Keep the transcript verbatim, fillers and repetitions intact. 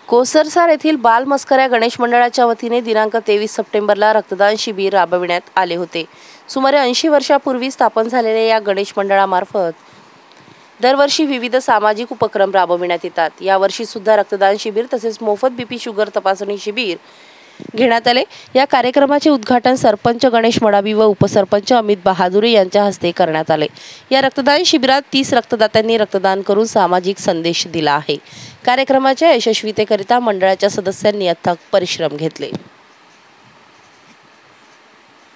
कोसरसार येथील बालमस्कऱ्या गणेश मंडळाच्या वतीने दिनांक तेवीस सप्टेंबरला रक्तदान शिबिर राबविण्यात आले होते. सुमारे ऐंशी वर्षापूर्वी स्थापन झालेल्या या गणेश मंडळामार्फत दरवर्षी विविध सामाजिक उपक्रम राबविण्यात येतात. यावर्षी सुद्धा रक्तदान शिबिर तसेच मोफत बीपी शुगर तपासणी शिबिर घेण्यात आले. या कार्यक्रमाचे उद्घाटन सरपंच गणेश मडावी व उपसरपंच अमित बहादुरे यांच्या हस्ते करण्यात आले. या रक्तदान शिबिरात तीस रक्तदात्यांनी रक्तदान करून सामाजिक संदेश दिला आहे. कार्यक्रमाच्या यशस्वीतेकरिता मंडळाच्या सदस्यांनी अथक परिश्रम घेतले.